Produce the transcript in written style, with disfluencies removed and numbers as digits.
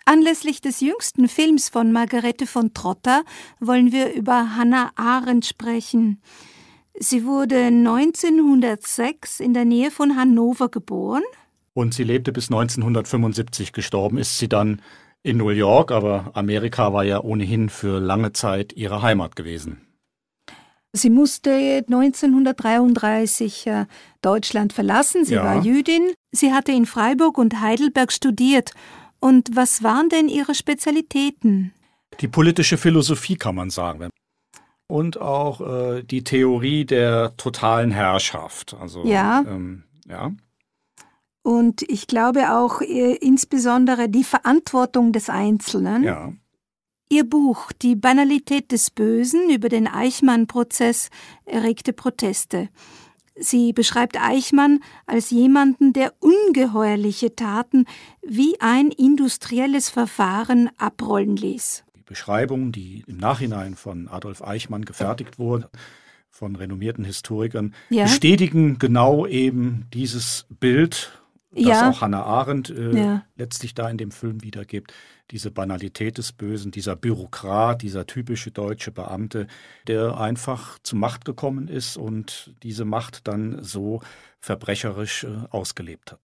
Anlässlich des jüngsten Films von Margarete von Trotta wollen wir über Hannah Arendt sprechen. Sie wurde 1906 in der Nähe von Hannover geboren. Und sie lebte bis 1975. Gestorben ist sie dann in New York, aber Amerika war ja ohnehin für lange Zeit ihre Heimat gewesen. Sie musste 1933 Deutschland verlassen. Sie war Jüdin. Sie hatte in Freiburg und Heidelberg studiert. Und was waren denn ihre Spezialitäten? Die politische Philosophie, kann man sagen. Und auch die Theorie der totalen Herrschaft. Also, ja. Und ich glaube auch insbesondere die Verantwortung des Einzelnen. Ja. Ihr Buch »Die Banalität des Bösen« über den Eichmann-Prozess erregte Proteste. Sie beschreibt Eichmann als jemanden, der ungeheuerliche Taten wie ein industrielles Verfahren abrollen ließ. Die Beschreibung, die im Nachhinein von Adolf Eichmann gefertigt wurde, von renommierten Historikern, bestätigen genau eben dieses Bild, das auch Hannah Arendt letztlich da in dem Film wiedergibt. Diese Banalität des Bösen, dieser Bürokrat, dieser typische deutsche Beamte, der einfach zur Macht gekommen ist und diese Macht dann so verbrecherisch ausgelebt hat.